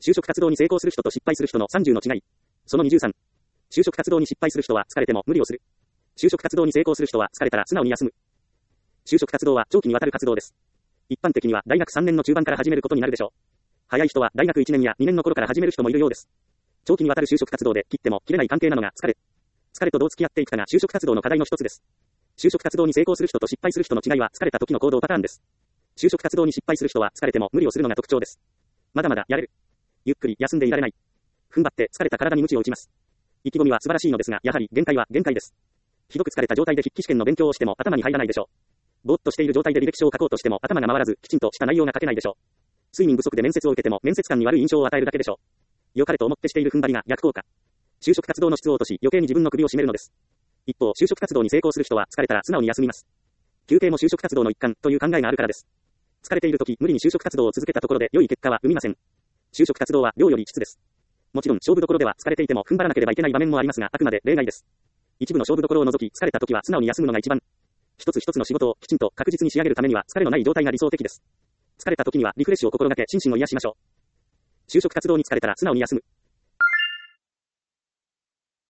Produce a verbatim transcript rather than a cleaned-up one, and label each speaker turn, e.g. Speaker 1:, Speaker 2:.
Speaker 1: 就職活動に成功する人と失敗する人のさんじゅうの違い。そのにじゅうさん。就職活動に失敗する人は疲れても無理をする。就職活動に成功する人は疲れたら素直に休む。就職活動は長期にわたる活動です。一般的には大学さんねんの中盤から始めることになるでしょう。早い人は大学いちねんやにねんの頃から始める人もいるようです。長期にわたる就職活動で切っても切れない関係なのが疲れ。疲れとどう付き合っていくかが就職活動の課題の一つです。就職活動に成功する人と失敗する人の違いは疲れた時の行動パターンです。就職活動に失敗する人は疲れても無理をするのが特徴です。まだまだやれる。ゆっくり休んでいられない。踏ん張って疲れた体に鞭を打ちます。意気込みは素晴らしいのですが、やはり限界は限界です。ひどく疲れた状態で筆記試験の勉強をしても頭に入らないでしょう。ぼーっとしている状態で履歴書を書こうとしても頭が回らず、きちんとした内容が書けないでしょう。睡眠不足で面接を受けても面接官に悪い印象を与えるだけでしょう。良かれと思ってしている踏ん張りが逆効果。就職活動の質を落とし、余計に自分の首を絞めるのです。一方、就職活動に成功する人は疲れたら素直に休みます。休憩も就職活動の一環という考えがあるからです。疲れている時、無理に就職活動を続けたところで良い結果は生みません。就職活動は量より質です。もちろん勝負どころでは疲れていても踏ん張らなければいけない場面もありますが、あくまで例外です。一部の勝負どころを除き疲れた時は素直に休むのが一番。一つ一つの仕事をきちんと確実に仕上げるためには疲れのない状態が理想的です。疲れた時にはリフレッシュを心がけ心身を癒しましょう。就職活動に疲れたら素直に休む。